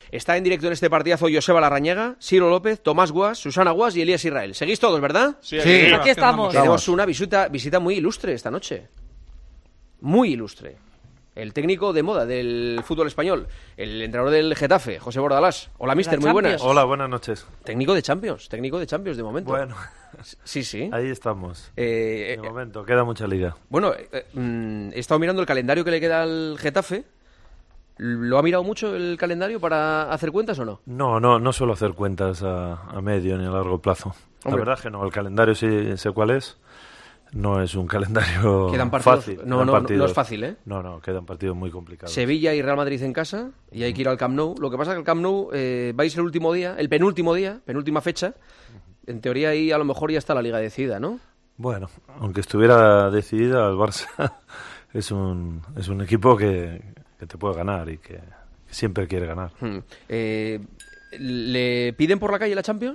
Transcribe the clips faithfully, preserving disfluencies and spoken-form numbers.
Está en directo en este partidazo Joseba Larrañaga, Ciro López, Tomás Guas, Susana Guas y Elías Israel. ¿Seguís todos, verdad? Sí, aquí, sí. aquí estamos. Tenemos una visita, visita muy ilustre esta noche. Muy ilustre. El técnico de moda del fútbol español, el entrenador del Getafe, José Bordalás. Hola, mister, muy buenas. Hola, buenas noches. Técnico de Champions, técnico de Champions de momento. Bueno, sí, sí. ahí estamos. Eh, de momento, queda mucha liga. Bueno, eh, mm, he estado mirando el calendario que le queda al Getafe. ¿Lo ha mirado mucho el calendario para hacer cuentas o no? No, no, no suelo hacer cuentas a, a medio ni a largo plazo. Hombre. La verdad es que no, el calendario sí sé cuál es. No es un calendario Quedan partidos, fácil. no, quedan no, partidos, no es fácil, ¿eh? No, no, quedan partidos muy complicados. Sevilla y Real Madrid en casa y hay que ir al Camp Nou. Lo que pasa es que el Camp Nou eh, vais el último día, el penúltimo día, penúltima fecha. En teoría ahí a lo mejor ya está la liga decidida, ¿no? Bueno, aunque estuviera decidida, el Barça es un, es un equipo que, que te puede ganar y que, que siempre quiere ganar. Hmm. Eh, ¿Le piden por la calle la Champions?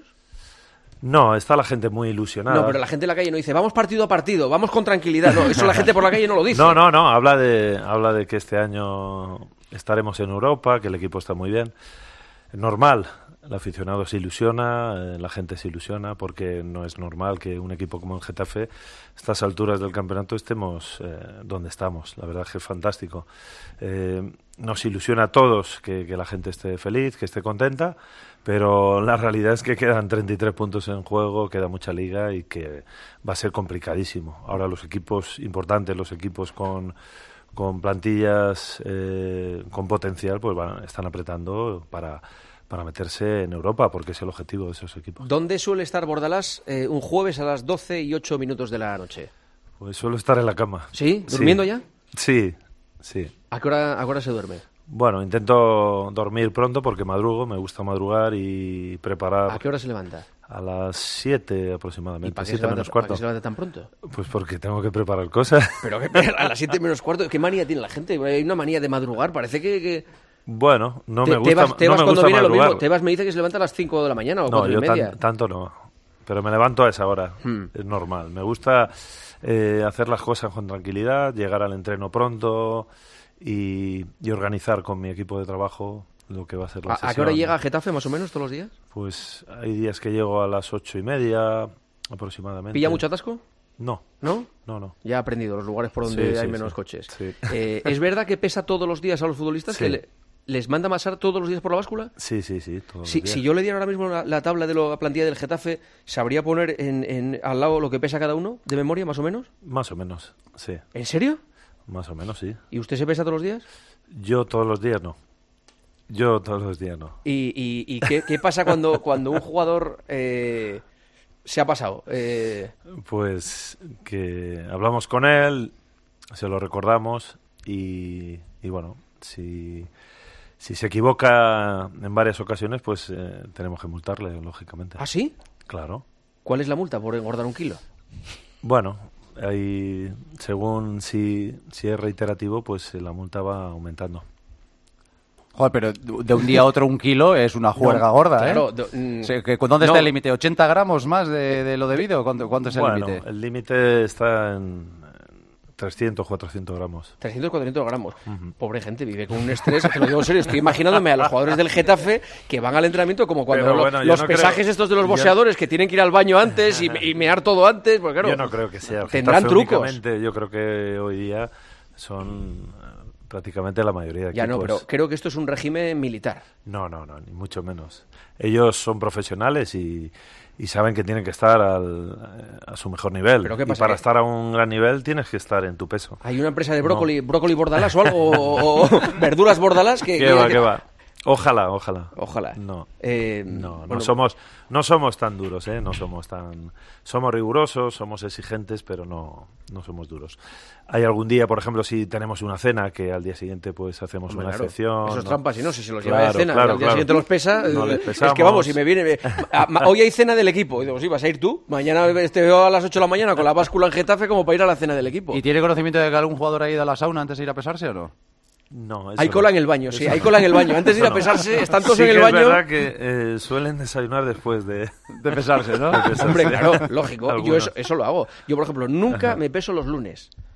No, está la gente muy ilusionada. No, pero la gente en la calle no dice, vamos partido a partido, vamos con tranquilidad. No, eso la gente por la calle no lo dice. No, no, no, habla de, habla de que este año estaremos en Europa, que el equipo está muy bien. Normal, el aficionado se ilusiona, eh, la gente se ilusiona, porque no es normal que un equipo como el Getafe, a estas alturas del campeonato, estemos eh, donde estamos. La verdad es que es fantástico. Eh, nos ilusiona a todos que, que la gente esté feliz, que esté contenta, pero la realidad es que quedan treinta y tres puntos en juego, queda mucha liga y que va a ser complicadísimo. Ahora los equipos importantes, los equipos con, con plantillas eh, con potencial, pues van, están apretando para, para meterse en Europa, porque es el objetivo de esos equipos. ¿Dónde suele estar Bordalás eh, un jueves a las doce y ocho minutos de la noche? Pues suelo estar en la cama. ¿Sí? ¿Durmiendo sí. ya? Sí, sí. ¿A qué hora, a qué hora se duerme? Bueno, intento dormir pronto porque madrugo, me gusta madrugar y preparar. ¿A qué hora se levanta? A las siete ¿Y aproximadamente, para qué, siete menos cuarto. ¿Para qué se levanta tan pronto? Pues porque tengo que preparar cosas. Pero que, a las siete menos cuarto, ¿qué manía tiene la gente? Hay una manía de madrugar, parece que... que... Bueno, no Te, me gusta, Tebas, Tebas no me cuando gusta viene lo madrugar. mismo. Tebas me dice que se levanta a las cinco de la mañana o No, cuatro yo y media. tan- tanto no. Pero me levanto a esa hora. Hmm. Es normal. Me gusta eh, hacer las cosas con tranquilidad, llegar al entreno pronto y, y organizar con mi equipo de trabajo lo que va a ser la ¿A, sesión. ¿A qué hora llega a Getafe más o menos todos los días? Pues hay días que llego a las ocho y media aproximadamente. ¿Pilla mucho atasco? No, ¿No? no, no. Ya ha aprendido los lugares por donde Sí, hay sí, menos sí. coches. Sí. Eh, ¿Es verdad que pesa todos los días a los futbolistas? Sí. ¿Que le- les manda masar todos los días por la báscula? Sí, sí, sí. todos Si, los días. si yo le diera ahora mismo la, la tabla de la plantilla del Getafe, ¿sabría poner en, en- al lado lo que pesa cada uno, de memoria, más o menos? Más o menos, sí. ¿En serio? Más o menos, sí. ¿Y usted se pesa todos los días? Yo todos los días no. Yo todos los días no. ¿Y, y- y qué, qué pasa cuando, cuando un jugador eh, se ha pasado? Eh, Pues que hablamos con él, se lo recordamos y, y bueno, si, si se equivoca en varias ocasiones, pues eh, tenemos que multarle, lógicamente. ¿Ah, sí? Claro. ¿Cuál es la multa por engordar un kilo? Bueno, ahí, según si, si es reiterativo, pues eh, la multa va aumentando. Joder, pero de un día a otro un kilo es una juerga No, gorda, claro, ¿eh? do- mm, O sea, que- ¿Dónde no. está el límite? ¿ochenta gramos más de, de lo debido? ¿Cuánto, cuánto es el Bueno, límite? el límite está en trescientos, cuatrocientos gramos. trescientos, cuatrocientos gramos. Pobre gente, vive con un estrés, te lo digo en serio, estoy imaginándome a los jugadores del Getafe que van al entrenamiento como cuando Pero lo- bueno, yo los no pesajes creo- estos de los yo- boxeadores que tienen que ir al baño antes y, y mear todo antes, pues claro, Yo no creo que sea el tendrán Getafe trucos. únicamente, yo creo que hoy día son eh, prácticamente la mayoría de Ya no, equipos. pero creo que esto es un régimen militar. No, no, no, ni mucho menos. Ellos son profesionales y, y saben que tienen que estar al, eh, a su mejor nivel. ¿Pero qué y pasa, para que- estar a un gran nivel tienes que estar en tu peso. Hay una empresa de brócoli, brócoli Bordalás o algo, o, o verduras Bordalás que... ¿Qué que- va, que- qué va? Ojalá, ojalá. Ojalá. No. Eh, No, no bueno, somos, no somos tan duros, ¿eh? No somos tan, somos rigurosos, somos exigentes, pero no, no somos duros. Hay algún día, por ejemplo, si tenemos una cena, que al día siguiente pues hacemos hombre, una claro, excepción. Eso es ¿no? trampa, si no, si se los lleva Claro, de cena claro, y al día claro. siguiente los pesa, No les eh, es pesamos. que vamos, si me viene... eh, a- ma- hoy hay cena del equipo. Y digo, sí, vas a ir tú. Mañana te veo a las ocho de la mañana con la báscula en Getafe como para ir a la cena del equipo. ¿Y tiene conocimiento de que algún jugador ha ido a la sauna antes de ir a pesarse o no? No, eso Hay no. cola en el baño, sí, Eso hay no. cola en el baño. Antes de ir a Eso no. pesarse, están todos Sí en el que baño. Es verdad que eh, suelen desayunar después de... De pesarse, ¿no? de pesarse. Hombre, claro, lógico. Yo Algunos. eso, eso lo hago. Yo, por ejemplo, nunca me peso los lunes.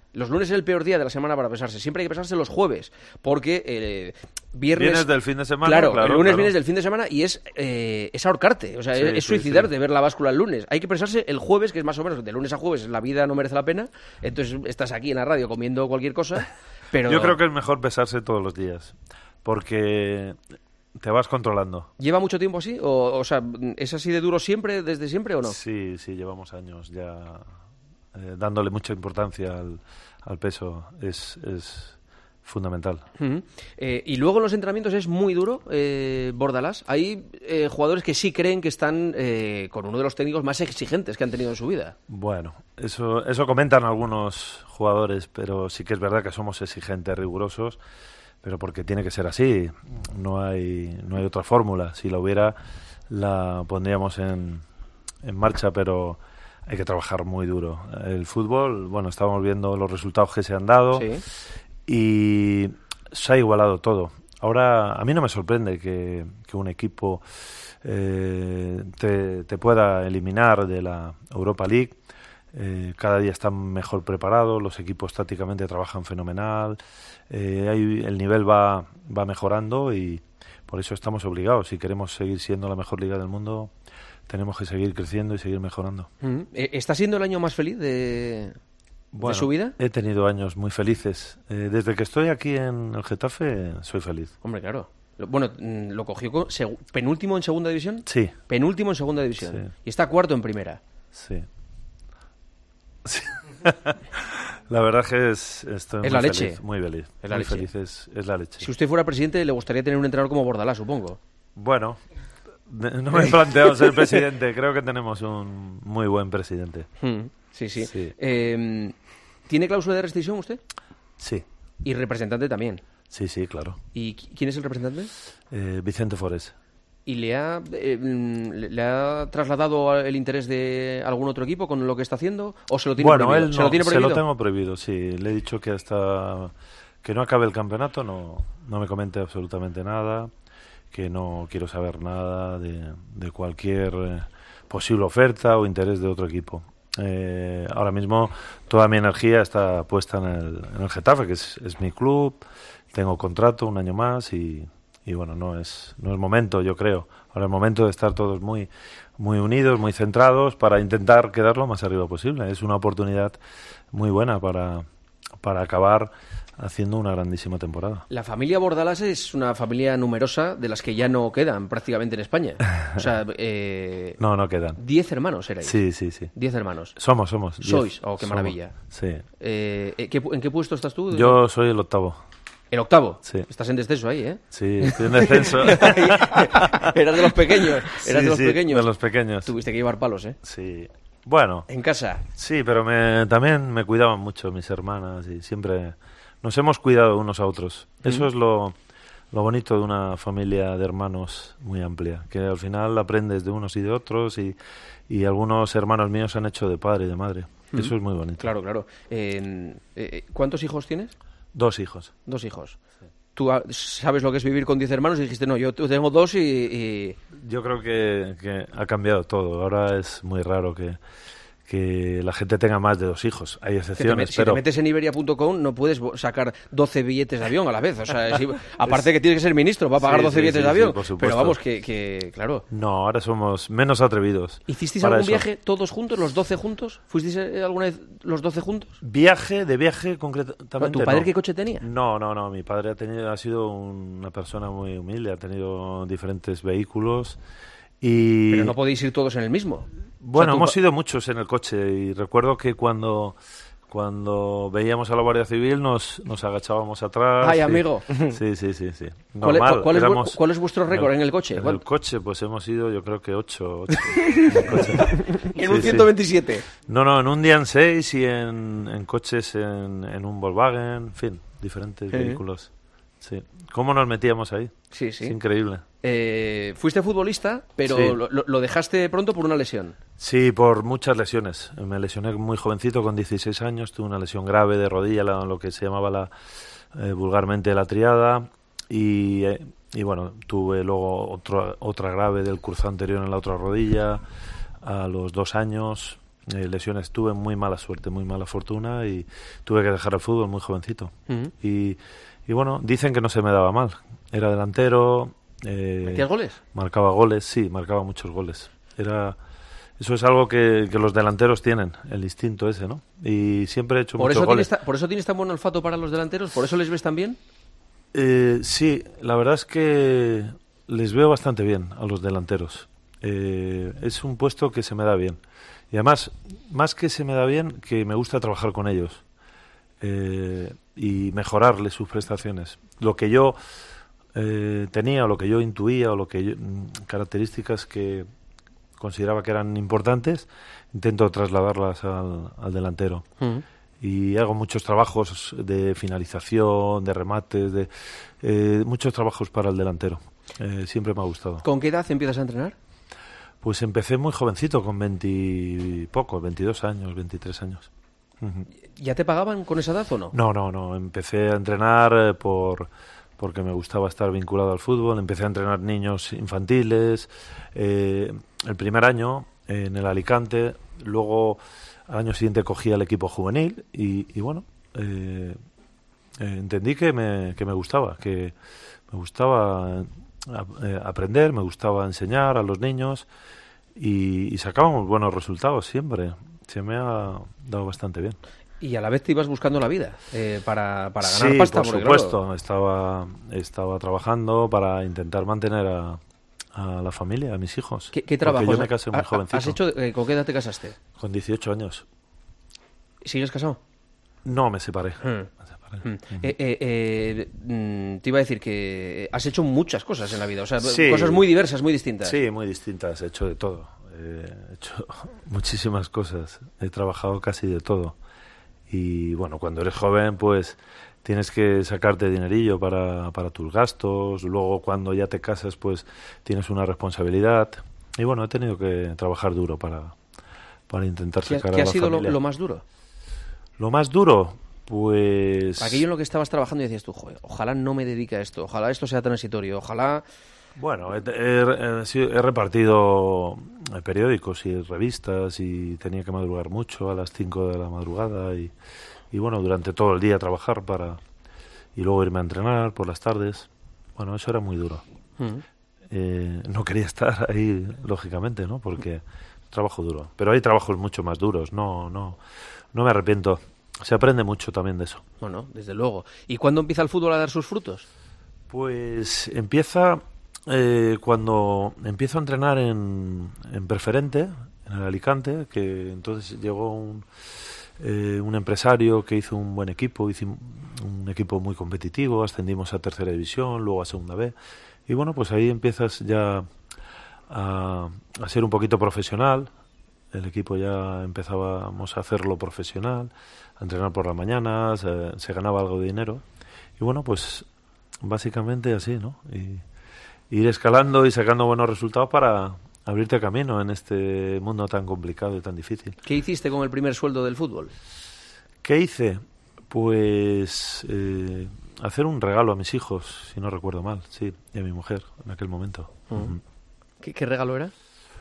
Los lunes es el peor día de la semana para pesarse. Siempre hay que pesarse los jueves, porque eh, viernes... Vienes del fin de semana, Claro, claro el lunes claro. vienes del fin de semana y es, eh, es ahorcarte. O sea, Sí, es, es sí, suicidarte sí. ver la báscula el lunes. Hay que pesarse el jueves, que es más o menos de lunes a jueves. La vida no merece la pena. Entonces estás aquí en la radio comiendo cualquier cosa, pero... Yo creo que es mejor pesarse todos los días, porque te vas controlando. ¿Lleva mucho tiempo así? O, o sea, ¿es así de duro siempre, desde siempre o no? Sí, sí, llevamos años ya eh, dándole mucha importancia al, al peso. Es, es fundamental. Uh-huh. Eh, y luego en los entrenamientos es muy duro, eh, Bordalás. Hay eh, jugadores que sí creen que están eh, con uno de los técnicos más exigentes que han tenido en su vida. Bueno, eso, eso comentan algunos jugadores, pero sí que es verdad que somos exigentes, rigurosos, pero porque tiene que ser así. No hay, no hay otra fórmula. Si la hubiera, la pondríamos en, en marcha, pero hay que trabajar muy duro. El fútbol, bueno, estamos viendo los resultados que se han dado. Sí. Y se ha igualado todo. Ahora, a mí no me sorprende que, que un equipo eh, te, te pueda eliminar de la Europa League. Eh, cada día están mejor preparados, los equipos tácticamente trabajan fenomenal, eh, hay, el nivel va, va mejorando y por eso estamos obligados. Si queremos seguir siendo la mejor liga del mundo, tenemos que seguir creciendo y seguir mejorando. Uh-huh. ¿Está siendo el año más feliz de... Bueno, ¿de su vida? He tenido años muy felices. Eh, desde que estoy aquí en el Getafe, soy feliz. Hombre, claro. Lo- Bueno, mm, lo cogió con seg- penúltimo en segunda división. Sí, Penúltimo en segunda división. Sí. Y está cuarto en primera. sí. Sí. La verdad que es, estoy Es muy la leche. feliz, muy feliz. Es la muy leche. feliz, es, es la leche. Si usted fuera presidente, le gustaría tener un entrenador como Bordalás, supongo. Bueno, de- no me he planteado ser presidente. Creo que tenemos un muy buen presidente. Mm, Sí, sí. Sí. Eh, ¿Tiene cláusula de rescisión usted? Sí, Y representante también. sí, sí, claro. ¿Y qui- quién es el representante? Eh, Vicente Forés. ¿Y le ha, eh, mm, le le ha trasladado el interés de algún otro equipo con lo que está haciendo? ¿O se lo tiene Bueno, prohibido? él ¿Se no, lo tiene prohibido? tengo prohibido, sí. Le he dicho que hasta que no acabe el campeonato no, no me comente absolutamente nada, que no quiero saber nada de, de cualquier eh, posible oferta o interés de otro equipo. Eh, ahora mismo toda mi energía está puesta en el, en el Getafe, que es, es mi club. Tengo contrato un año más y, y bueno, no es no es momento, yo creo. Ahora es momento de estar todos muy muy unidos, muy centrados para intentar quedar lo más arriba posible. Es una oportunidad muy buena para, para acabar haciendo una grandísima temporada. La familia Bordalás es una familia numerosa de las que ya no quedan prácticamente en España. O sea, eh, No, no quedan. diez hermanos erais. Sí, sí, sí. Diez hermanos. Somos, somos. diez. Sois. Oh, qué Somos. maravilla. Sí. Eh, eh, ¿qué pu- ¿En qué puesto estás tú? Yo soy el octavo. El octavo. Sí. Estás en descenso ahí, ¿eh? Sí, estoy en descenso. Eras de los pequeños. Eras Sí, de los sí, pequeños. de los pequeños. Tuviste que llevar palos, ¿eh? Sí. Bueno, En casa. sí, pero me, también me cuidaban mucho mis hermanas y siempre nos hemos cuidado unos a otros. Eso es lo, lo bonito de una familia de hermanos muy amplia, que al final aprendes de unos y de otros y, y algunos hermanos míos han hecho de padre y de madre. Eso es muy bonito. Claro, claro. Eh, eh, ¿Cuántos hijos tienes? Dos hijos. Dos hijos. Tú ah, sabes lo que es vivir con diez hermanos y dijiste, no, yo tengo dos y... y- Yo creo que, que ha cambiado todo. Ahora es muy raro que, que la gente tenga más de dos hijos. Hay que te met- excepciones, si pero... te metes en iberia punto com no puedes bo- sacar doce billetes de avión a la vez. O sea, si- aparte que tienes que ser ministro, va a pagar Sí, doce sí, billetes sí, de sí, avión. por supuesto. Pero vamos, que, que claro. No, ahora somos menos atrevidos. ¿Hicisteis para algún eso. viaje todos juntos, los doce juntos? ¿Fuisteis eh, alguna vez los doce juntos? Viaje, de viaje concretamente. ¿Tu padre no. qué coche tenía? No, no, no. Mi padre ha tenido, ha sido una persona muy humilde, ha tenido diferentes vehículos y Pero no podéis ir todos en el mismo. bueno, O sea, tu hemos pa- ido muchos en el coche y recuerdo que cuando cuando veíamos a la Guardia Civil nos, nos agachábamos atrás. Ay, y- amigo. Sí, sí, sí, sí. ¿Cuál es- Normal, cuál es vu- éramos- cuál es vuestro récord en el coche? En ¿Cuál- el coche, pues hemos ido, yo creo que ocho. ocho en el coche. En Sí, un sí. ciento veintisiete. No, no, en un día en seis y en, en coches en, en un Volkswagen, en fin, diferentes Sí. vehículos. Sí. ¿Cómo nos metíamos ahí? Sí, sí. Es increíble. Eh, fuiste futbolista, pero Sí. lo, lo- lo dejaste pronto por una lesión. Sí, por muchas lesiones. Me lesioné muy jovencito, con dieciséis años. Tuve una lesión grave de rodilla, la- lo que se llamaba la eh, vulgarmente la triada. Y, eh, y bueno, tuve luego otro, otra grave del curso anterior en la otra rodilla a los dos años. eh, lesiones. Tuve muy mala suerte, muy mala fortuna y tuve que dejar el fútbol muy jovencito. Uh-huh. y, y bueno, dicen que no se me daba mal. Era delantero. Eh, ¿Metías goles? Marcaba goles, sí, marcaba muchos goles. Era... Eso es algo que, que los delanteros tienen, el instinto ese, ¿no? Y siempre he hecho ¿Por muchos eso goles. Tienes ta, ¿Por eso tienes tan buen olfato para los delanteros? ¿Por eso les ves tan bien? Eh, sí, la verdad es que les veo bastante bien a los delanteros. Eh, es un puesto que se me da bien. Y además, más que se me da bien, que me gusta trabajar con ellos eh, y mejorarles sus prestaciones. Lo que yo eh, tenía, o lo que yo intuía, o lo que yo, características que consideraba que eran importantes, intento trasladarlas al, al delantero. Uh-huh. Y hago muchos trabajos de finalización, de remates, de eh, muchos trabajos para el delantero. Eh, siempre me ha gustado. ¿Con qué edad empiezas a entrenar? Pues empecé muy jovencito, con veinte pocos, veintidós años, veintitrés años. Uh-huh. ¿Ya te pagaban con esa edad o no? No, no, no. Empecé a entrenar eh, por... porque me gustaba estar vinculado al fútbol. Empecé a entrenar niños infantiles. Eh, el primer año eh, en el Alicante, luego al año siguiente cogí al equipo juvenil y, y bueno, eh, eh, entendí que me, que me gustaba, que me gustaba eh, aprender, me gustaba enseñar a los niños y, y sacábamos buenos resultados siempre. Se me ha dado bastante bien. Y a la vez te ibas buscando la vida eh, para, para ganar sí, pasta. por porque, supuesto. Claro... Estaba, estaba trabajando para intentar mantener a, a la familia, a mis hijos. ¿Qué, qué trabajo? Yo me casé muy jovencito. ¿Has hecho, eh, ¿Con qué edad te casaste? Con dieciocho años. ¿Sigues casado? No, me separé. Hmm. Me separé. Hmm. Uh-huh. eh, eh, eh, te iba a decir que has hecho muchas cosas en la vida. O sea, sí, cosas muy diversas, muy distintas. Sí, muy distintas. He hecho de todo. Eh, he hecho muchísimas cosas. He trabajado casi de todo. Y bueno, cuando eres joven, pues tienes que sacarte dinerillo para, para tus gastos. Luego, cuando ya te casas, pues tienes una responsabilidad. Y bueno, he tenido que trabajar duro para, para intentar sacar a la familia. ¿Qué ha sido lo, lo más duro? Lo más duro, pues... Aquello en lo que estabas trabajando y decías tú, joder, ojalá no me dedique a esto, ojalá esto sea transitorio, ojalá... Bueno, he, he, he repartido periódicos y revistas y tenía que madrugar mucho a las cinco de la madrugada y, y bueno, durante todo el día trabajar para y luego irme a entrenar por las tardes. Bueno, eso era muy duro. Uh-huh. Eh, no quería estar ahí, lógicamente, ¿no? Porque trabajo duro. Pero hay trabajos mucho más duros. No, no, no me arrepiento. Se aprende mucho también de eso. Bueno, desde luego. ¿Y cuándo empieza el fútbol a dar sus frutos? Pues empieza... Eh, cuando empiezo a entrenar en, en Preferente, en el Alicante, que entonces llegó un, eh, un empresario que hizo un buen equipo, hizo un, un equipo muy competitivo, ascendimos a tercera división, luego a segunda B, y bueno, pues ahí empiezas ya a, a ser un poquito profesional. El equipo ya empezábamos a hacerlo profesional, a entrenar por las mañanas, eh, se ganaba algo de dinero, y bueno, pues básicamente así, ¿no? Y ir escalando y sacando buenos resultados para abrirte camino en este mundo tan complicado y tan difícil. ¿Qué hiciste con el primer sueldo del fútbol? ¿Qué hice? Pues eh, hacer un regalo a mis hijos, si no recuerdo mal, sí, y a mi mujer en aquel momento. Uh-huh. Uh-huh. ¿Qué, ¿Qué regalo era?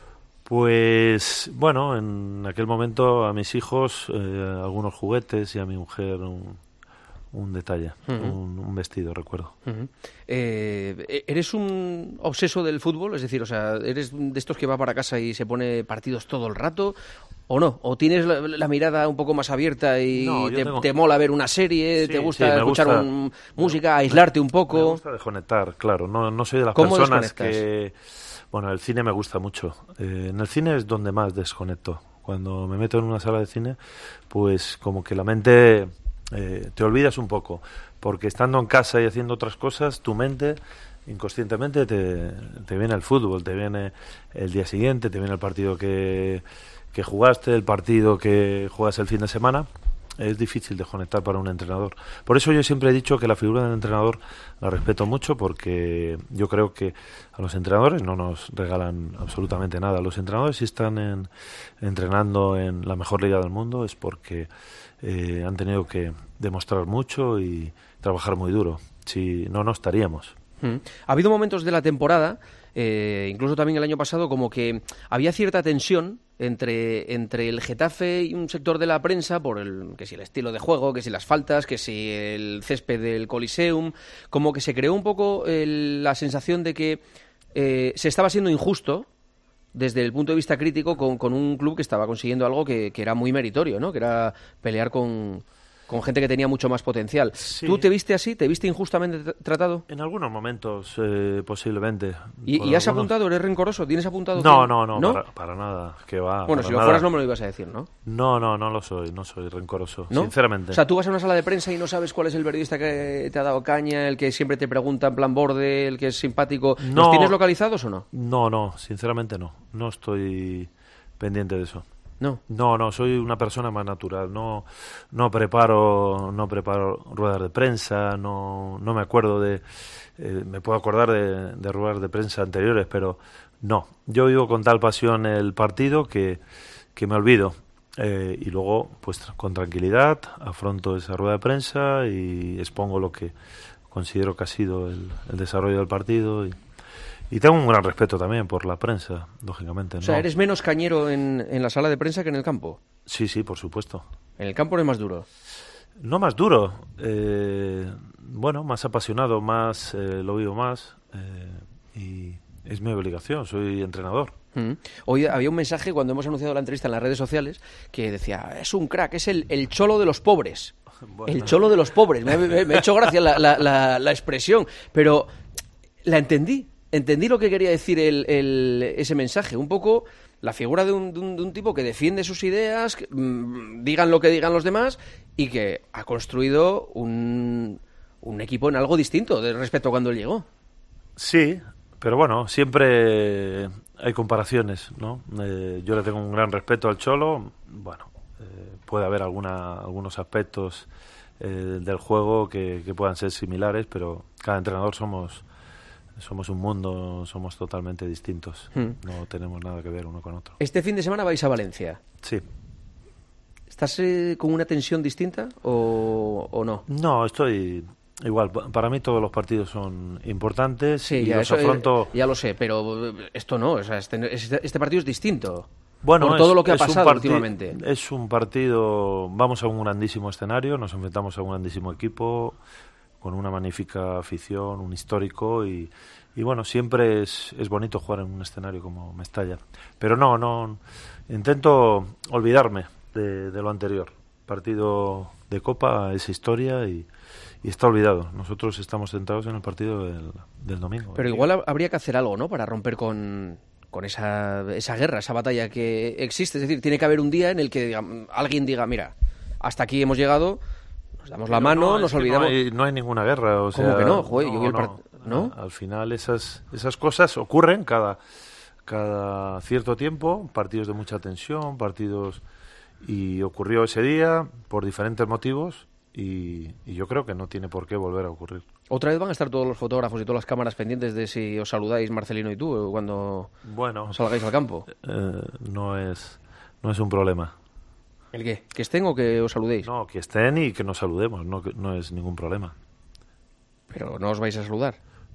Pues, bueno, en aquel momento a mis hijos eh, algunos juguetes y a mi mujer un... un detalle, uh-huh. un, un vestido, recuerdo. Uh-huh. Eh, ¿Eres un obseso del fútbol? Es decir, o sea, ¿eres de estos que va para casa y se pone partidos todo el rato? ¿O no? ¿O tienes la, la mirada un poco más abierta y no, te, tengo... te mola ver una serie, sí, te gusta sí, escuchar gusta, un, música, no, aislarte un poco? Me gusta desconectar, claro. No, no soy de las ¿Cómo personas que... Bueno, el cine me gusta mucho. Eh, en el cine es donde más desconecto. Cuando me meto en una sala de cine, pues como que la mente... Eh, te olvidas un poco, porque estando en casa y haciendo otras cosas, tu mente inconscientemente te, te viene el fútbol, te viene el día siguiente, te viene el partido que, que jugaste, el partido que juegas el fin de semana. Es difícil desconectar para un entrenador. Por eso yo siempre he dicho que la figura del entrenador la respeto mucho, porque yo creo que a los entrenadores no nos regalan absolutamente nada. Los entrenadores, si están en, entrenando en la mejor liga del mundo, es porque eh, han tenido que demostrar mucho y trabajar muy duro. Si no, no estaríamos. Hmm. Ha habido momentos de la temporada eh, incluso también el año pasado, como que había cierta tensión entre, entre el Getafe y un sector de la prensa por el que si el estilo de juego, que si las faltas, que si el césped del Coliseum, como que se creó un poco el, la sensación de que eh, se estaba siendo injusto desde el punto de vista crítico con, con un club que estaba consiguiendo algo que, que era muy meritorio, ¿no? Que era pelear con, con gente que tenía mucho más potencial. Sí. ¿Tú te viste así? ¿Te viste injustamente tratado? En algunos momentos, eh, posiblemente. ¿Y, ¿y has algunos... apuntado? ¿Eres rencoroso? ¿Tienes apuntado? No, no, no, ¿no? Para, para nada. Que va, bueno, si lo nada. fueras no me lo ibas a decir, ¿no? No, no, no lo soy. No soy rencoroso, ¿no? Sinceramente. O sea, tú vas a una sala de prensa y no sabes cuál es el periodista que te ha dado caña, el que siempre te pregunta en plan borde, el que es simpático. No, ¿Los tienes localizados o no? No, no, sinceramente no. No estoy pendiente de eso. No. No, no, soy una persona más natural. No, no preparo, no preparo ruedas de prensa. No, no me acuerdo de, eh, me puedo acordar de, de ruedas de prensa anteriores, pero no. Yo vivo con tal pasión el partido que, que me olvido eh, y luego, pues, con tranquilidad afronto esa rueda de prensa y expongo lo que considero que ha sido el, el desarrollo del partido y Y tengo un gran respeto también por la prensa, lógicamente. O sea, ¿no? ¿eres menos cañero en, en la sala de prensa que en el campo? Sí, sí, por supuesto. ¿En el campo eres más duro? No más duro. Eh, bueno, más apasionado, más eh, lo vivo más. Eh, y es mi obligación, soy entrenador. Mm. Hoy había un mensaje cuando hemos anunciado la entrevista en las redes sociales que decía, es un crack, es el, el cholo de los pobres. Bueno. El cholo de los pobres. Me, me, me ha hecho gracia la, la, la, la expresión, pero la entendí. Entendí lo que quería decir el, el, ese mensaje. Un poco la figura de un, de un, de un tipo que defiende sus ideas, que, mmm, digan lo que digan los demás, y que ha construido un, un equipo en algo distinto de respecto a cuando él llegó. Sí, pero bueno, siempre hay comparaciones, ¿no? Eh, yo le tengo un gran respeto al Cholo. Bueno, eh, puede haber alguna, algunos aspectos eh, del juego que, que puedan ser similares, pero cada entrenador somos... Somos un mundo, somos totalmente distintos. Hmm. No tenemos nada que ver uno con otro. ¿Este fin de semana vais a Valencia? Sí. ¿Estás eh, con una tensión distinta o, o no? No, estoy igual. Para mí todos los partidos son importantes sí, y ya, los eso, afronto... Ya lo sé, pero esto no. O sea, este, este partido es distinto. Bueno, por es, todo lo que ha pasado parti- últimamente. Es un partido... Vamos a un grandísimo escenario, nos enfrentamos a un grandísimo equipo... con una magnífica afición, un histórico y, y bueno, siempre es, es bonito jugar en un escenario como Mestalla. Pero no, no intento olvidarme de, de lo anterior. Partido de Copa es historia y, y está olvidado. Nosotros estamos centrados en el partido del, del domingo. Pero igual habría que hacer algo, ¿no?, para romper con... con esa, esa guerra, esa batalla que existe. Es decir, tiene que haber un día en el que diga, alguien diga, mira, hasta aquí hemos llegado... Nos damos la mano, no, nos olvidamos... No hay, no hay ninguna guerra, o sea... ¿Cómo que no? Joder, no, yo vi el part... no. ¿No? Al final esas, esas cosas ocurren cada, cada cierto tiempo, partidos de mucha tensión, partidos... Y ocurrió ese día por diferentes motivos y, y yo creo que no tiene por qué volver a ocurrir. ¿Otra vez van a estar todos los fotógrafos y todas las cámaras pendientes de si os saludáis, Marcelino y tú, cuando bueno, salgáis al campo? Eh, no es, no es un problema. ¿El qué? ¿Que estén o que os saludéis? No, que estén y que nos saludemos, no, no es ningún problema. ¿Pero no os vais a saludar?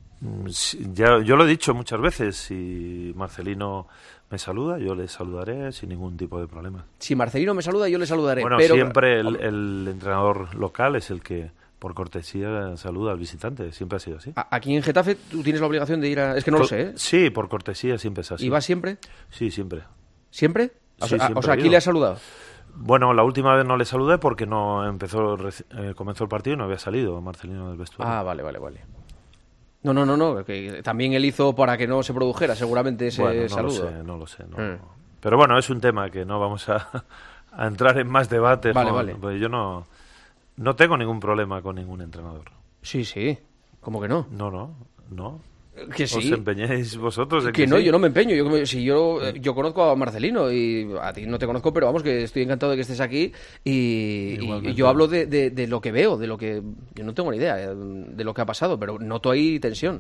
Sí, ya, yo lo he dicho muchas veces, si Marcelino me saluda, yo le saludaré sin ningún tipo de problema. Si Marcelino me saluda, yo le saludaré. Bueno, pero... siempre el, el entrenador local es el que, por cortesía, saluda al visitante, siempre ha sido así. Aquí en Getafe tú tienes la obligación de ir a... Es que no por, lo sé, ¿eh? Sí, por cortesía siempre es así. ¿Y vas siempre? Sí, siempre. ¿Siempre? O sí, sea, siempre o sea aquí le has saludado. Bueno, la última vez no le saludé porque no empezó eh, comenzó el partido y no había salido Marcelino del vestuario. Ah, vale, vale, vale. No, no, no, no, que también él hizo para que no se produjera seguramente ese bueno, no saludo. Lo sé, no lo sé, no. Mm. Pero bueno, es un tema que no vamos a, a entrar en más debates. Vale, con, vale. Pues yo no, no tengo ningún problema con ningún entrenador. Sí, sí, ¿cómo que no? No, no, no. Que sí. ¿Os empeñéis vosotros? En que, que no, sí? yo no me empeño. Yo, si yo, yo conozco a Marcelino y a ti no te conozco, pero vamos, que estoy encantado de que estés aquí y, y yo hablo de, de, de lo que veo, de lo que... Yo no tengo ni idea de lo que ha pasado, pero noto ahí tensión.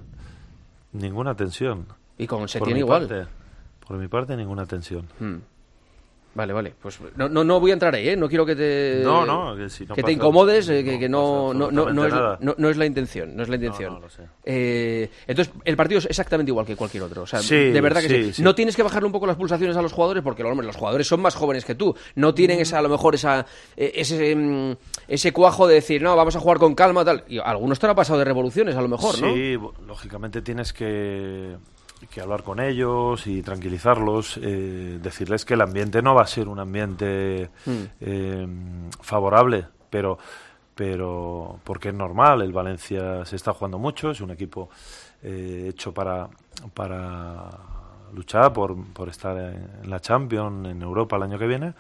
Ninguna tensión. Y con Setién igual. Parte, por mi parte, ninguna tensión. Hmm. Vale, vale. Pues no, no, no voy a entrar ahí, ¿eh? No quiero que te, no, no, que, si no que pasa, te incomodes, eh, que, no que no, no, no, no, es, no, no es la intención. No es la intención. No, no, lo sé. Eh, entonces, el partido es exactamente igual que cualquier otro. O sea, sí, de verdad que sí, sí, sí. No tienes que bajarle un poco las pulsaciones a los jugadores porque hombre, los jugadores son más jóvenes que tú. No tienen esa, a lo mejor esa, ese, ese cuajo de decir, no, vamos a jugar con calma, tal. Y a algunos te lo ha pasado de revoluciones, a lo mejor, ¿no? Sí, lógicamente tienes que... que hablar con ellos y tranquilizarlos, eh, decirles que el ambiente no va a ser un ambiente mm. eh, favorable, pero pero porque es normal, el Valencia se está jugando mucho, es un equipo eh, hecho para para luchar por, por estar en la Champions, en Europa el año que viene,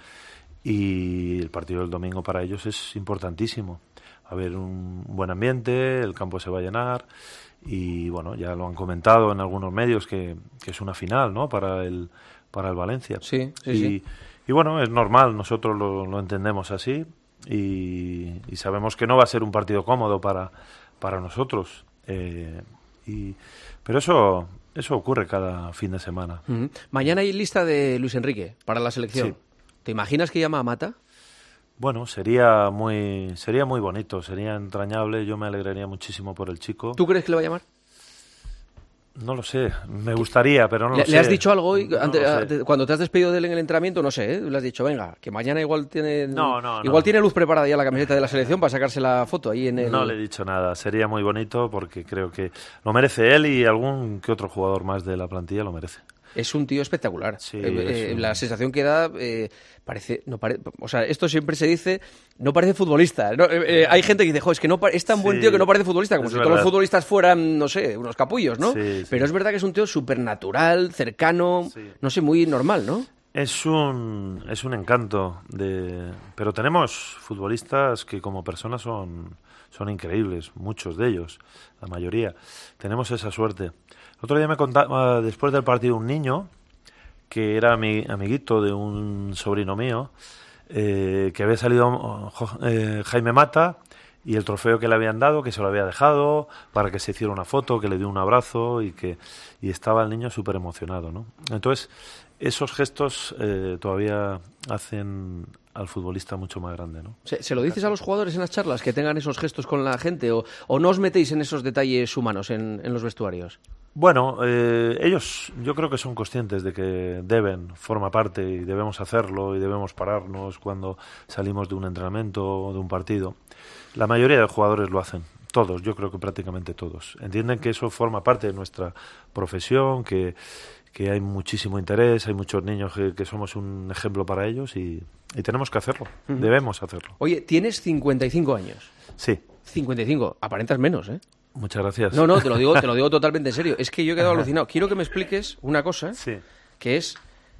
y el partido del domingo para ellos es importantísimo. Va a haber un buen ambiente, el campo se va a llenar. Y bueno, ya lo han comentado en algunos medios que, que es una final, ¿no? Para el para el Valencia. Sí, sí, y, sí. Y bueno, es normal, nosotros lo, lo entendemos así y, y sabemos que no va a ser un partido cómodo para para nosotros. Eh, y pero eso eso ocurre cada fin de semana. Uh-huh. Mañana hay lista de Luis Enrique para la selección. Sí. ¿Te imaginas que llama a Mata? Bueno, sería muy sería muy bonito, sería entrañable, yo me alegraría muchísimo por el chico. ¿Tú crees que le va a llamar? No lo sé, me gustaría, pero no ¿Le, lo sé. ¿Le has dicho algo hoy, no ante, sé. cuando te has despedido de él en el entrenamiento? No sé, ¿eh? Le has dicho, venga, que mañana igual tiene no, no, igual no. tiene Luz preparada ya la camiseta de la selección para sacarse la foto ahí en el... No le he dicho nada, sería muy bonito porque creo que lo merece él y algún que otro jugador más de la plantilla lo merece. Es un tío espectacular. Sí, eh, eh, un... La sensación que da eh, parece, no pare... o sea, esto siempre se dice, no parece futbolista. ¿no? Eh, eh, hay gente que dice, jo, es que no es tan sí, buen tío que no parece futbolista, como si verdad. Todos los futbolistas fueran, no sé, unos capullos, ¿no? Sí, sí. Pero es verdad que es un tío súper natural, cercano, sí. no sé, muy normal, ¿no? Es un es un encanto de, pero tenemos futbolistas que como personas son son increíbles, muchos de ellos, la mayoría. Tenemos esa suerte. El otro día me contaba, después del partido, un niño que era mi amiguito de un sobrino mío, eh, que había salido eh, Jaime Mata y el trofeo que le habían dado, que se lo había dejado para que se hiciera una foto, que le dio un abrazo y que y estaba el niño súper emocionado, ¿no? Entonces, esos gestos eh, todavía hacen al futbolista mucho más grande, ¿no? ¿Se, ¿Se lo dices a los jugadores en las charlas, que tengan esos gestos con la gente, o, o no os metéis en esos detalles humanos en, en los vestuarios? Bueno, eh, ellos yo creo que son conscientes de que deben, forma parte y debemos hacerlo y debemos pararnos cuando salimos de un entrenamiento o de un partido. La mayoría de jugadores lo hacen, todos, yo creo que prácticamente todos. Entienden que eso forma parte de nuestra profesión, que, que hay muchísimo interés, hay muchos niños que, que somos un ejemplo para ellos y, y tenemos que hacerlo, uh-huh. debemos hacerlo. Oye, tienes cincuenta y cinco años. Sí. cincuenta y cinco, aparentas menos, ¿eh? Muchas gracias. No, no, te lo digo, te lo digo totalmente en serio. Es que yo he quedado alucinado. Quiero que me expliques una cosa, sí. que es,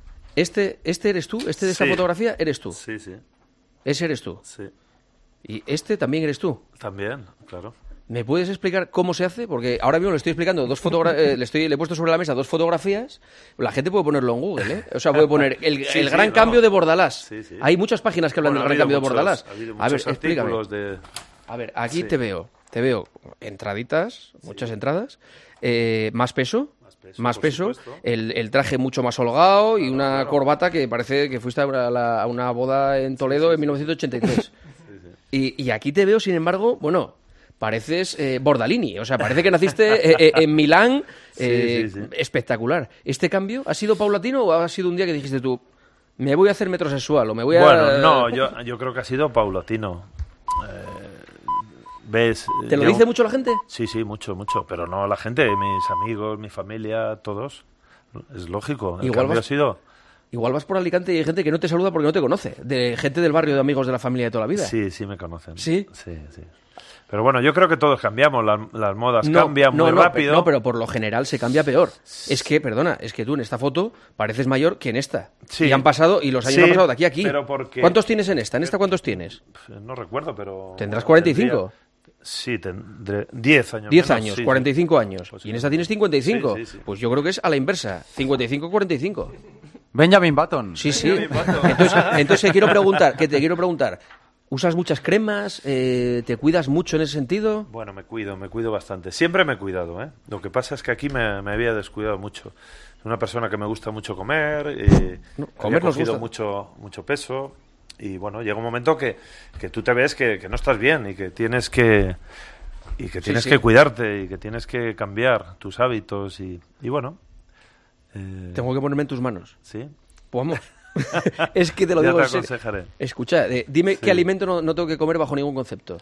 este, este eres tú, este de esta sí. fotografía eres tú. Sí, sí. Ese eres tú. Sí. Y este también eres tú. También, claro. ¿Me puedes explicar cómo se hace? Porque ahora mismo le estoy explicando dos fotogra- eh, le estoy le he puesto sobre la mesa dos fotografías. La gente puede ponerlo en Google, ¿eh? O sea, puede poner el, sí, el sí, gran no. cambio de Bordalás. Sí, sí. Hay muchas páginas que hablan bueno, del gran cambio muchos, de Bordalás. A ver, explícame. De... A ver, aquí sí. te veo, te veo entraditas, muchas sí. entradas, eh, más peso. Más peso, más peso el, el traje mucho más holgado y claro, una claro. corbata que parece que fuiste a una, a una boda en Toledo sí, sí, en mil novecientos ochenta y tres. Sí, sí. Y, y aquí te veo, sin embargo, bueno, pareces eh, Bordalini, o sea, parece que naciste eh, eh, en Milán, eh, sí, sí, sí. espectacular. ¿Este cambio ha sido paulatino o ha sido un día que dijiste tú, me voy a hacer metrosexual o me voy a...? Bueno, no, yo, yo creo que ha sido paulatino. Eh... ¿Ves? ¿Te lo yo... dice mucho la gente? Sí, sí, mucho, mucho. Pero no la gente, mis amigos, mi familia, todos. Es lógico. El igual cambio vas, ha sido... Igual vas por Alicante y hay gente que no te saluda porque no te conoce. De gente del barrio, de amigos de la familia de toda la vida. Sí, sí me conocen. ¿Sí? Sí, sí. Pero bueno, yo creo que todos cambiamos. Las, las modas no, cambian no, muy no, rápido. No, pero por lo general se cambia peor. Es que, perdona, es que tú en esta foto pareces mayor que en esta. Sí. Y han pasado, y los años sí, han pasado de aquí a aquí. Pero porque... ¿Cuántos tienes en esta? ¿En esta cuántos tienes? No recuerdo, pero... ¿Tendrás cuarenta y cinco? Tendría... Sí, tendré diez años. diez menos, años, sí, cuarenta y cinco sí. años. Pues y en esta tienes cincuenta y cinco. Sí, sí, sí. Pues yo creo que es a la inversa. cincuenta y cinco cuarenta y cinco. Benjamin Button. Sí, sí. Entonces, entonces te quiero preguntar, que te quiero preguntar. ¿Usas muchas cremas? Eh, ¿Te cuidas mucho en ese sentido? Bueno, me cuido, me cuido bastante. Siempre me he cuidado, ¿eh? Lo que pasa es que aquí me, me había descuidado mucho. Soy una persona que me gusta mucho comer, eh, no, comer había cogido mucho, mucho peso y bueno, llega un momento que, que tú te ves que, que no estás bien y que tienes que y que tienes sí, sí. que cuidarte y que tienes que cambiar tus hábitos y, y bueno. Eh... Tengo que ponerme en tus manos. Sí. Pues vamos. Es que te lo digo te en serio. aconsejaré. Escucha, eh, dime sí. qué alimento no, no tengo que comer bajo ningún concepto.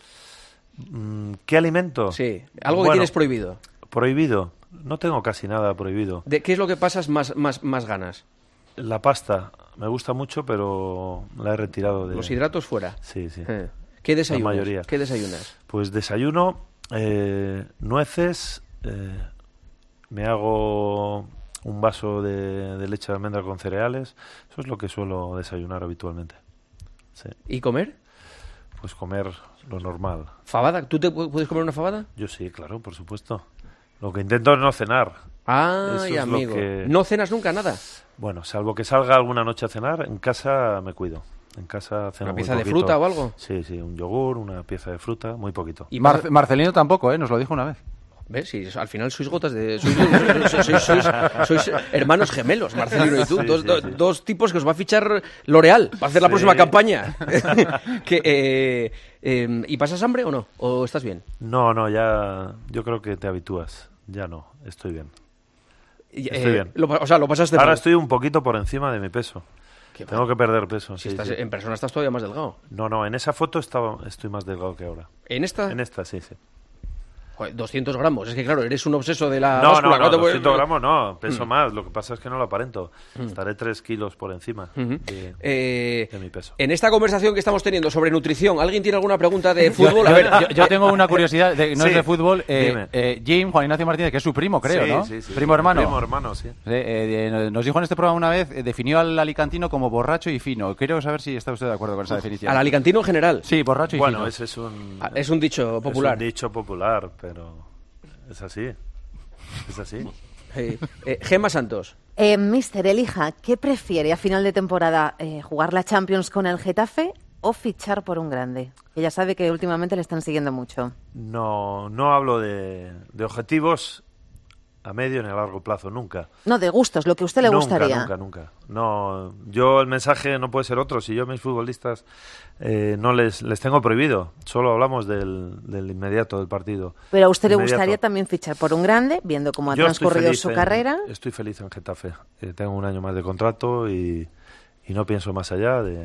¿Qué alimento? Sí, algo bueno, que tienes prohibido. Prohibido. No tengo casi nada prohibido. ¿De qué es lo que pasas más, más, más ganas? La pasta. Me gusta mucho, pero la he retirado de... ¿Los hidratos fuera? Sí, sí. Eh. ¿Qué desayunas? La mayoría. ¿Qué desayunas? Pues desayuno eh, nueces, eh, me hago un vaso de, de leche de almendra con cereales. Eso es lo que suelo desayunar habitualmente. Sí. ¿Y comer? Pues comer lo normal. ¿Fabada? ¿Tú te puedes comer una fabada? Yo sí, claro, por supuesto. Lo que intento es no cenar. Ah, y amigo. Que... ¿No cenas nunca nada? Bueno, salvo que salga alguna noche a cenar, en casa me cuido. En casa ceno ¿Una pieza muy de fruta o algo? Sí, sí, un yogur, una pieza de fruta, muy poquito. Y Mar Marcelino tampoco, ¿eh? Nos lo dijo una vez. ¿Ves? Sí, al final sois gotas de... Sois, sois, sois, sois, sois hermanos gemelos, Marcelino y tú. Sí, dos, sí, sí. dos tipos que os va a fichar L'Oreal para hacer la sí. próxima campaña. que, eh, eh, ¿Y pasas hambre o no? ¿O estás bien? No, no, ya... Yo creo que te habitúas. Ya no, estoy bien. Estoy eh, bien. Lo, o sea, lo pasaste Ahora mal. Estoy un poquito por encima de mi peso. Tengo que perder peso. Si sí, estás, sí. En persona estás todavía más delgado. No, no, en esa foto estaba, estoy más delgado que ahora. ¿En esta? En esta, sí, sí. Joder, doscientos gramos. Es que claro, eres un obseso de la No, báscula, no, no, ¿no? doscientos gramos no, peso mm. más. Lo que pasa es que no lo aparento. Mm. Estaré tres kilos por encima mm-hmm. de, eh, de mi peso. En esta conversación que estamos teniendo sobre nutrición, ¿alguien tiene alguna pregunta de fútbol? A ver, yo, yo tengo una curiosidad, de, no sí, es de fútbol. Eh, eh, Jim, Juan Ignacio Martínez, que es su primo, creo, sí, ¿no? Sí, sí, primo hermano. Primo hermano, sí. Eh, eh, nos dijo en este programa una vez, eh, definió al alicantino como borracho y fino. Quiero saber si está usted de acuerdo con esa definición. ¿Al alicantino en general? Sí, borracho y bueno, fino. Bueno, ese es un... Ah, es un dicho popular. Es un dicho popular, pero es así. Es así. Eh, eh, Gemma Santos. Eh, Mister, elija, ¿qué prefiere a final de temporada? Eh, ¿Jugar la Champions con el Getafe o fichar por un grande? Que ya sabe que últimamente le están siguiendo mucho. No, no hablo de, de objetivos a medio ni a largo plazo, nunca. No, de gustos, lo que a usted le nunca, gustaría. Nunca, nunca, no, yo el mensaje no puede ser otro. Si yo a mis futbolistas eh, no les, les tengo prohibido, solo hablamos del, del inmediato del partido. Pero a usted inmediato. Le gustaría también fichar por un grande, viendo cómo ha yo transcurrido su en, carrera. Estoy feliz en Getafe. Eh, tengo un año más de contrato y, y no pienso más allá de,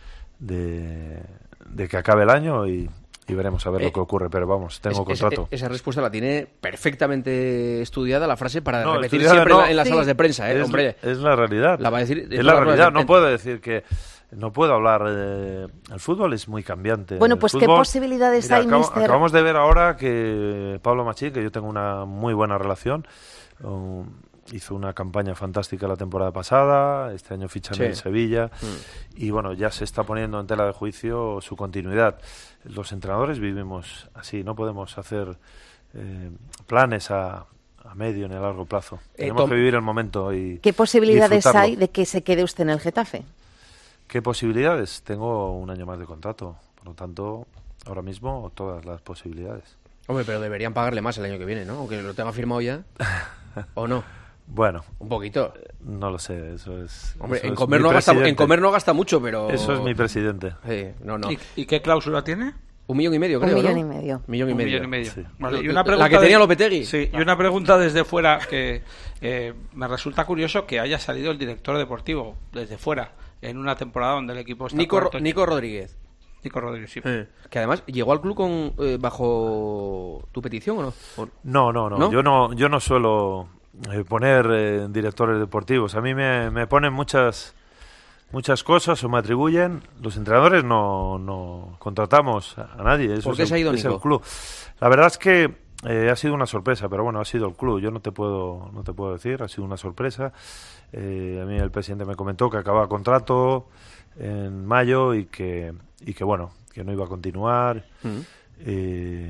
de, de que acabe el año y... y veremos a ver eh, lo que ocurre, pero vamos, tengo es, contrato. Esa, esa respuesta la tiene perfectamente estudiada la frase para no, repetir siempre no, en las sí. salas de prensa, ¿eh, es, hombre? Es la realidad. La va a decir, es la realidad, no puedo decir que... No puedo hablar... Eh, el fútbol es muy cambiante. Bueno, pues fútbol, ¿qué posibilidades mira, hay, acabo, mister? Acabamos de ver ahora que Pablo Machín, que yo tengo una muy buena relación, um, hizo una campaña fantástica la temporada pasada, este año ficha sí. en el Sevilla, mm. y bueno, ya se está poniendo en tela de juicio su continuidad. Los entrenadores vivimos así, no podemos hacer eh, planes a, a medio ni a largo plazo. Eh, Tenemos Tom, que vivir el momento y ¿Qué posibilidades disfrutarlo. hay de que se quede usted en el Getafe? ¿Qué posibilidades? Tengo un año más de contrato, por lo tanto, ahora mismo todas las posibilidades. Hombre, pero deberían pagarle más el año que viene, ¿no? Aunque lo tenga firmado ya, ¿o no? Bueno, un poquito. No lo sé, eso es. Hombre, eso en, es comer no gasta, en comer no gasta mucho, pero. Eso es mi presidente. Sí, no, no. ¿Y, ¿Y qué cláusula tiene? Un millón y medio, creo. Un millón ¿no? y medio. Millón y un medio. millón y medio. Sí. Vale, y una pregunta la que tenía de, Lopetegui. Sí, y una pregunta desde fuera que eh, me resulta curioso que haya salido el director deportivo desde fuera en una temporada donde el equipo está Nico, cuarto, Nico Rodríguez. Nico Rodríguez, sí. Eh, que además llegó al club con eh, bajo tu petición, ¿o no? ¿O... No, no, no, no. Yo no, yo no suelo eh, poner eh, directores deportivos. A mí me, me ponen muchas muchas cosas o me atribuyen. Los entrenadores no, no contratamos a, a nadie. Eso ¿Por qué es se ha ido el, es Nico? el club. La verdad es que eh, ha sido una sorpresa, pero bueno, ha sido el club. Yo no te puedo, no te puedo decir. Ha sido una sorpresa. Eh, a mí el presidente me comentó que acababa contrato en mayo y que y que bueno, que no iba a continuar. Mm. Eh,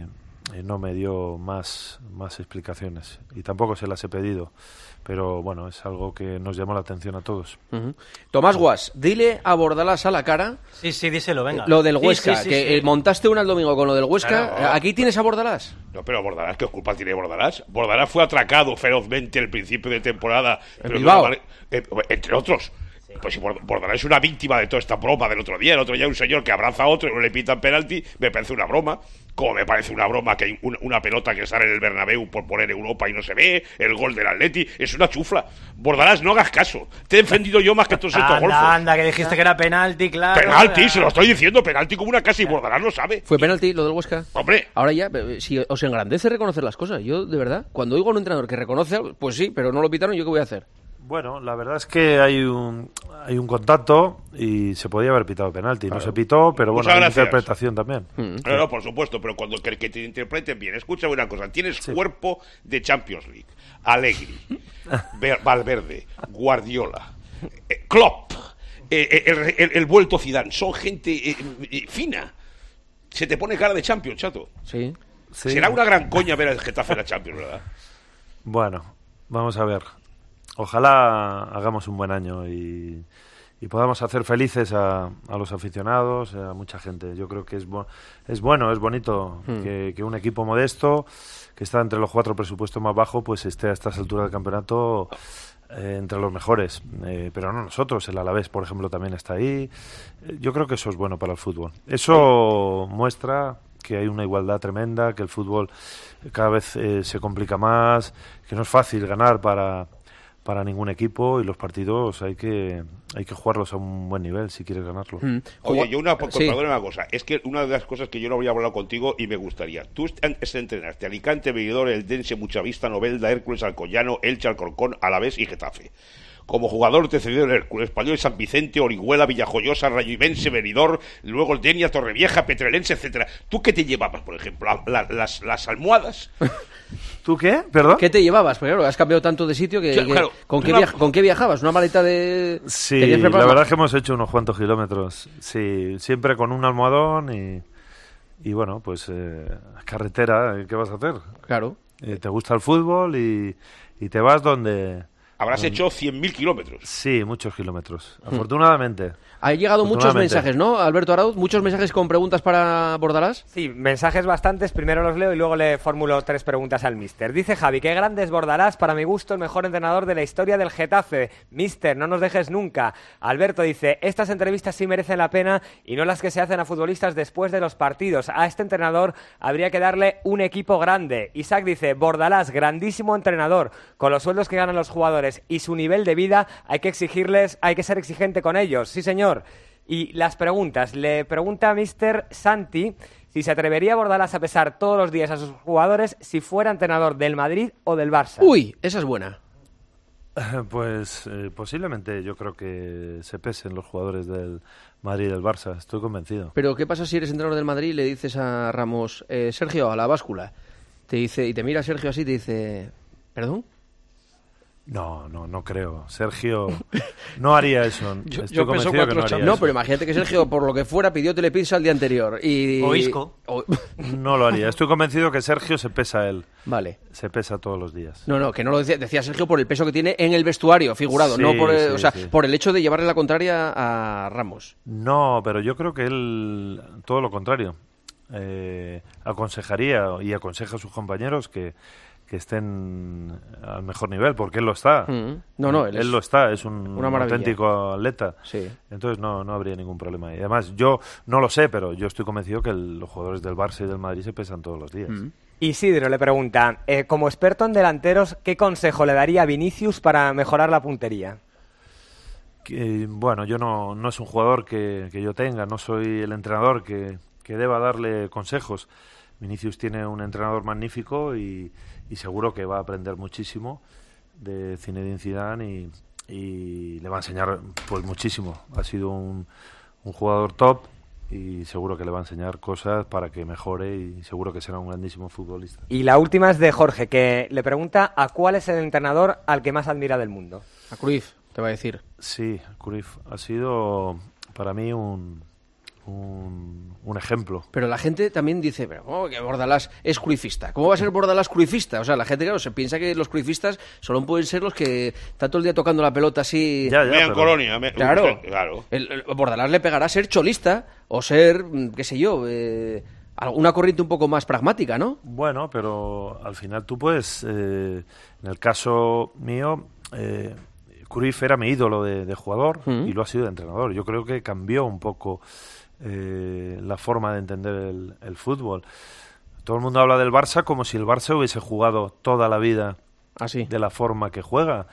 eh, no me dio más, más explicaciones y tampoco se las he pedido. Pero bueno, es algo que nos llamó la atención a todos. Uh-huh. Tomás Guas, dile a Bordalás a la cara. Sí, sí, díselo, venga. Lo del Huesca, sí, sí, sí, que sí. montaste una el domingo con lo del Huesca. Claro. ¿Aquí tienes a Bordalás? No, pero Bordalás, ¿qué culpa tiene Bordalás? Bordalás fue atracado ferozmente al principio de temporada. En pero Bilbao. de una manera- eh, entre otros. Sí. Pues si Bordalás es una víctima de toda esta broma del otro día. El otro día un señor que abraza a otro y no le pitan penalti, me parece una broma. Como me parece una broma que hay una, una pelota que sale en el Bernabéu por poner Europa y no se ve, el gol del Atleti, es una chufla. Bordalás, no hagas caso. Te he defendido yo más que todos estos golfos. Anda, anda, que dijiste que era penalti, claro. Penalti, se lo estoy diciendo, penalti como una casa y Bordalás lo sabe. ¿Fue penalti lo del Huesca? Hombre. Ahora ya, eh, si os engrandece reconocer las cosas. Yo, de verdad, cuando oigo a un entrenador que reconoce algo, pues sí, pero no lo pitaron, ¿yo qué voy a hacer? Bueno, la verdad es que hay un hay un contacto y se podía haber pitado penalti. Claro. No se pitó, pero bueno, Muchas hay gracias. interpretación también. Mm. No, no, por supuesto, pero cuando que, que te interpreten bien, escucha una cosa, tienes Sí. cuerpo de Champions League, Allegri, Ver- Valverde, Guardiola, eh, Klopp, eh, eh, el, el- el vuelto Zidane, son gente eh, eh, fina. Se te pone cara de Champions, chato. Sí. Sí. Será una gran coña ver al Getafe en la Champions, ¿verdad? Bueno, vamos a ver. Ojalá hagamos un buen año y, y podamos hacer felices a, a los aficionados, a mucha gente. Yo creo que es, bu- es bueno, es bonito Hmm. que, que un equipo modesto, que está entre los cuatro presupuestos más bajos, pues esté a estas alturas del campeonato eh, entre los mejores. Eh, pero no nosotros, el Alavés, por ejemplo, también está ahí. Eh, yo creo que eso es bueno para el fútbol. Eso muestra que hay una igualdad tremenda, que el fútbol cada vez eh, se complica más, que no es fácil ganar para, para ningún equipo y los partidos hay que hay que jugarlos a un buen nivel si quieres ganarlo. Mm. Oye, yo una, Sí. perdona una cosa, es que una de las cosas que yo no habría hablado contigo y me gustaría, tú est- entrenaste Alicante, Benidorm, Eldense, Muchavista, Novelda, Hércules, Alcoyano, Elche, Alcorcón, Alavés y Getafe. Como jugador te cedió el Hércules, Español, San Vicente, Orihuela, Villajoyosa, Rayo Ibense, Benidorm, luego el Denia, Torrevieja, Petrelense, etcétera. ¿Tú qué te llevabas, por ejemplo? La- la- las, las almohadas. ¿Tú qué? ¿Perdón? ¿Qué te llevabas? Porque claro, has cambiado tanto de sitio que... Claro, que- claro. ¿con, qué Una- viaj- ¿Con qué viajabas? ¿Una maleta de...? Sí, ¿Tenías la preparado? verdad es que hemos hecho unos cuantos kilómetros. Sí, siempre con un almohadón y, y bueno, pues eh, carretera, ¿qué vas a hacer? Claro. Eh, te gusta el fútbol y, y te vas donde... Habrás hecho cien mil kilómetros. Sí, muchos kilómetros. Afortunadamente. Ha llegado muchos Afortunadamente. mensajes, ¿no, Alberto Arauz? Muchos mensajes con preguntas para Bordalás. Sí, mensajes bastantes, primero los leo y luego le formulo tres preguntas al míster. Dice Javi, qué grande es Bordalás, para mi gusto el mejor entrenador de la historia del Getafe. Míster, no nos dejes nunca. Alberto dice, estas entrevistas sí merecen la pena y no las que se hacen a futbolistas después de los partidos. A este entrenador habría que darle un equipo grande. Isaac dice, Bordalás, grandísimo entrenador, con los sueldos que ganan los jugadores y su nivel de vida hay que exigirles, hay que ser exigente con ellos. Sí, señor. Y las preguntas. Le pregunta a míster Santi si se atrevería Bordalás a pesar todos los días a sus jugadores si fuera entrenador del Madrid o del Barça. Uy, esa es buena. Pues eh, posiblemente yo creo que se pesen los jugadores del Madrid y del Barça, estoy convencido. Pero ¿qué pasa si eres entrenador del Madrid y le dices a Ramos, eh, Sergio, a la báscula? Te dice, y te mira Sergio así y te dice, ¿perdón? No, no, no creo. Sergio no haría eso. Yo- Estoy yo convencido peso que cuatro no haría chapos. No, eso. pero imagínate que Sergio, por lo que fuera, pidió telepizza el día anterior. Y... O Isco. o- No lo haría. Estoy convencido que Sergio se pesa él. Vale. Se pesa todos los días. No, no, que no lo decía, decía Sergio por el peso que tiene en el vestuario, figurado, Sí, no por el, sí, o sea, sí. por el hecho de llevarle la contraria a Ramos. No, pero yo creo que él, todo lo contrario, eh, aconsejaría y aconseja a sus compañeros que, que estén al mejor nivel, porque él lo está. Mm. No, no, él es lo está, es un una maravilla. auténtico atleta. Sí. Entonces no, no habría ningún problema. Y además, yo no lo sé, pero yo estoy convencido que el- los jugadores del Barça y del Madrid se pesan todos los días. Mm. Isidro le pregunta, eh, como experto en delanteros, ¿qué consejo le daría a Vinicius para mejorar la puntería? Que, bueno, yo no, no es un jugador que, que yo tenga, no soy el entrenador que, que deba darle consejos. Vinicius tiene un entrenador magnífico y, y seguro que va a aprender muchísimo de Zinedine Zidane y, y le va a enseñar pues muchísimo. Ha sido un, un jugador top y seguro que le va a enseñar cosas para que mejore y seguro que será un grandísimo futbolista. Y la última es de Jorge, que le pregunta a cuál es el entrenador al que más admira del mundo. A Cruyff, te va a decir. Sí, Cruyff ha sido para mí un un, un ejemplo. Pero la gente también dice, pero ¿cómo que Bordalás es cruifista? ¿Cómo va a ser Bordalás cruifista? O sea, la gente, claro, se piensa que los cruifistas solo pueden ser los que están todo el día tocando la pelota así... Ya, ya, me pero... colonia. Me... Claro. claro. El, el Bordalás le pegará ser cholista o ser, qué sé yo, eh, una corriente un poco más pragmática, ¿no? Bueno, pero al final tú puedes... Eh, en el caso mío... Eh, Cruyff era mi ídolo de, de jugador uh-huh. y lo ha sido de entrenador. Yo creo que cambió un poco eh, la forma de entender el, el fútbol. Todo el mundo habla del Barça como si el Barça hubiese jugado toda la vida así de la forma que juega.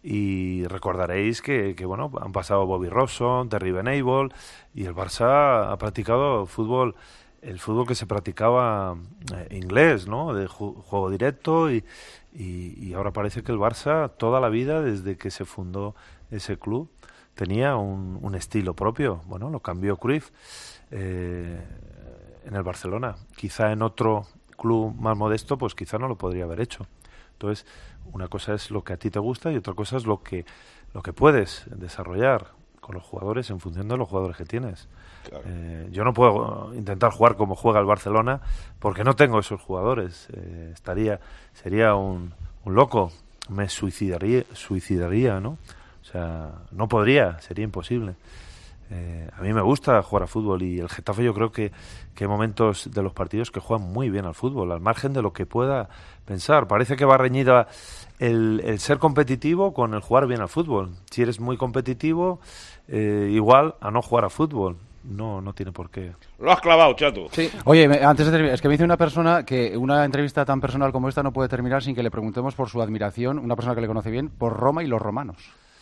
Y recordaréis que, que bueno, han pasado Bobby Robson, Terry Venables, y el Barça ha practicado fútbol, el fútbol que se practicaba eh, inglés, ¿no? De ju- juego directo y Y, y ahora parece que el Barça toda la vida, desde que se fundó ese club, tenía un, un estilo propio. Bueno, lo cambió Cruyff eh, en el Barcelona. Quizá en otro club más modesto, pues quizá no lo podría haber hecho. Entonces, una cosa es lo que a ti te gusta y otra cosa es lo que, lo que puedes desarrollar con los jugadores en función de los jugadores que tienes. Claro. Eh, yo no puedo intentar jugar como juega el Barcelona porque no tengo esos jugadores. Eh, estaría, sería un, un loco, me suicidaría, suicidaría, ¿no? O sea, no podría, sería imposible. Eh, a mí me gusta jugar a fútbol y el Getafe yo creo que, que hay momentos de los partidos que juegan muy bien al fútbol, al margen de lo que pueda pensar. Parece que va reñida el, el ser competitivo con el jugar bien al fútbol. Si eres muy competitivo, eh, igual a no jugar a fútbol. No, no tiene por qué. Lo has clavado, chato. Sí. Oye, me, antes de terminar, es que me dice una persona que una entrevista tan personal como esta no puede terminar sin que le preguntemos por su admiración, una persona que le conoce bien, por Roma y los romanos.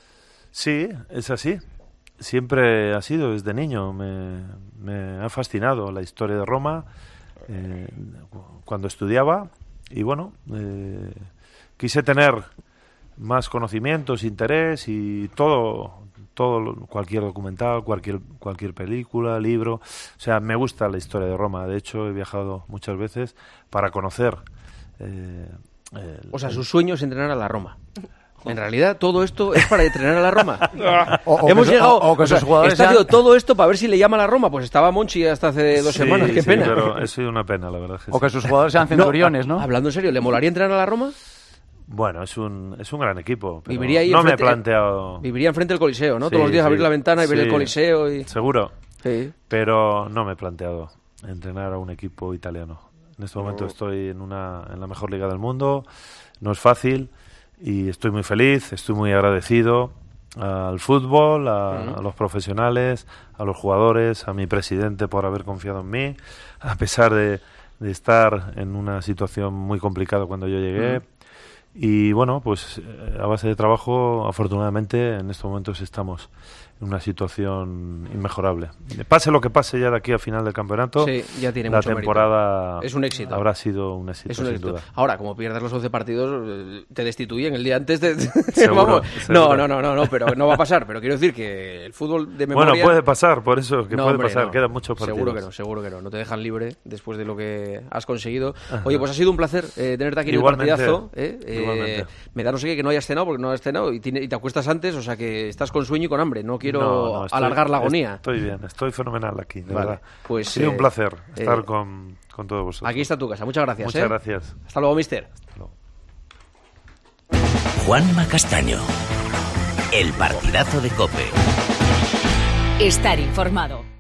Sí, es así. Siempre ha sido, desde niño. Me, me ha fascinado la historia de Roma eh, cuando estudiaba. Y bueno, eh, quise tener más conocimientos, interés y todo... todo cualquier documental, cualquier cualquier película, libro, o sea, me gusta la historia de Roma. De hecho, he viajado muchas veces para conocer. Eh, el, o sea, su sueño es entrenar a la Roma. En realidad, todo esto es para entrenar a la Roma. o, o Hemos que, llegado. O, o que o sea, sus jugadores está sean... haciendo todo esto para ver si le llama a la Roma. Pues estaba Monchi hasta hace dos sí, semanas. Qué sí, pena. Pero ha sido una pena, la verdad. Que o sí. que sus jugadores sean centuriones, ¿no? ¿no? Hablando en serio, ¿le molaría entrenar a la Roma? Bueno, es un, es un gran equipo. Pero viviría ahí no enfrente, me he planteado. Viviría enfrente del Coliseo, ¿no? Sí, Todos los días sí, abrir la ventana y sí, ver el Coliseo. Y... Seguro. Sí. Pero no me he planteado entrenar a un equipo italiano. En este momento no. estoy en, una, en la mejor liga del mundo. No es fácil y estoy muy feliz, estoy muy agradecido al fútbol, a, uh-huh. a los profesionales, a los jugadores, a mi presidente por haber confiado en mí, a pesar de, de estar en una situación muy complicada cuando yo llegué. Uh-huh. Y bueno, pues a base de trabajo, afortunadamente, en estos momentos estamos en una situación inmejorable. Pase lo que pase ya de aquí al final del campeonato, sí, ya tiene la mucho temporada mérito. Es un éxito. Habrá sido un éxito, es un sin éxito. duda. Ahora, como pierdas los once partidos, te destituyen el día antes de... Seguro, Vamos. seguro. No, no, no, no, no, pero no va a pasar. Pero quiero decir que el fútbol de memoria... Bueno, puede pasar, por eso, que no, puede hombre, pasar, no. quedan muchos partidos. Seguro que no, seguro que no. No te dejan libre después de lo que has conseguido. Ajá. Oye, pues ha sido un placer eh, tenerte aquí Igualmente. en el partidazo. ¿eh? Igualmente. Eh, me da no sé qué que no hayas cenado, porque no has cenado y, tiene, y te acuestas antes, o sea que estás con sueño y con hambre. No quiero no, no, estoy, alargar la agonía. Estoy bien, estoy fenomenal aquí, de vale, verdad. Pues, ha sido eh, un placer estar eh, con, con todos vosotros. Aquí está tu casa, muchas gracias. Muchas ¿eh? gracias. Hasta luego, mister. Hasta luego. Juanma Castaño, el partidazo de COPE. Estar informado.